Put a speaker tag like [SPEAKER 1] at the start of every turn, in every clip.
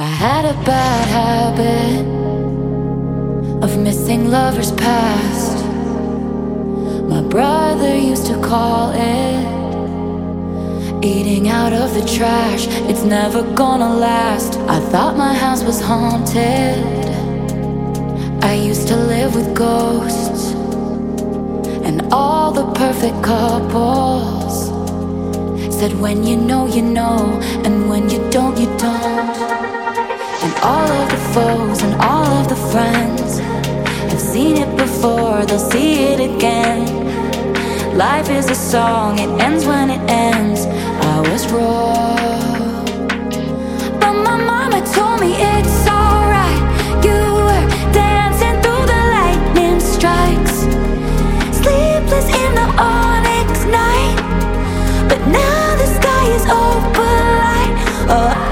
[SPEAKER 1] I had a bad habit of missing lovers past. My brother used to call it eating out of the trash. It's never gonna last. I thought my house was haunted. I used to live with ghosts and all the perfect couples said when you know, and when you don't, you don't. And all of the foes and all of the friends have seen it before, they'll see it again. Life is a song, it ends when it ends. I was wrong, but my mama told me it's alright. You were dancing through the lightning strikes, sleepless in the onyx night, but now the sky is open light. Oh,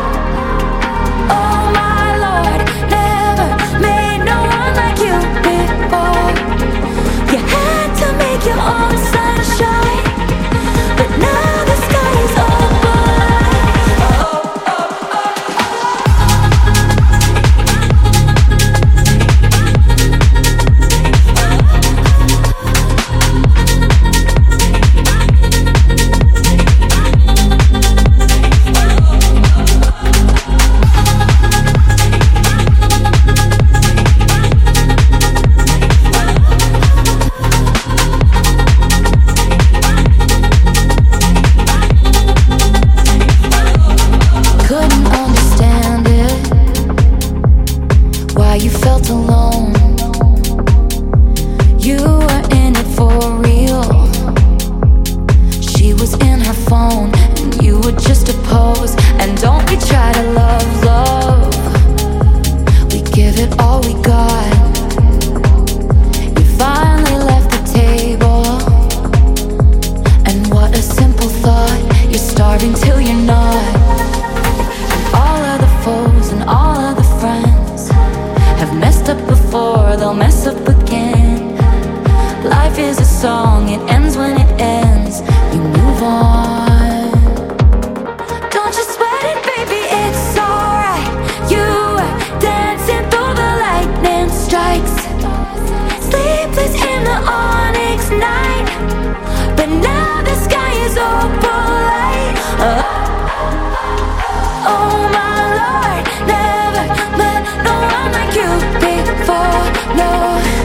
[SPEAKER 1] your own sunshine, but now the sky is you felt alone. You were in it for real. She was in her phone and you were just a pose. And don't we try to love. We give it all we got. You finally left the table, and what a simple thought. You're starving till you're not. And all of the foes and all of the friends have messed up before, they'll mess up again. Life is a song, it ends when it ends. You move on. Don't you sweat it, baby, it's alright. You were dancing through the lightning strikes, sleepless in the onyx night, but now the sky is opal light. Oh my Lord, never met no one like you before, no.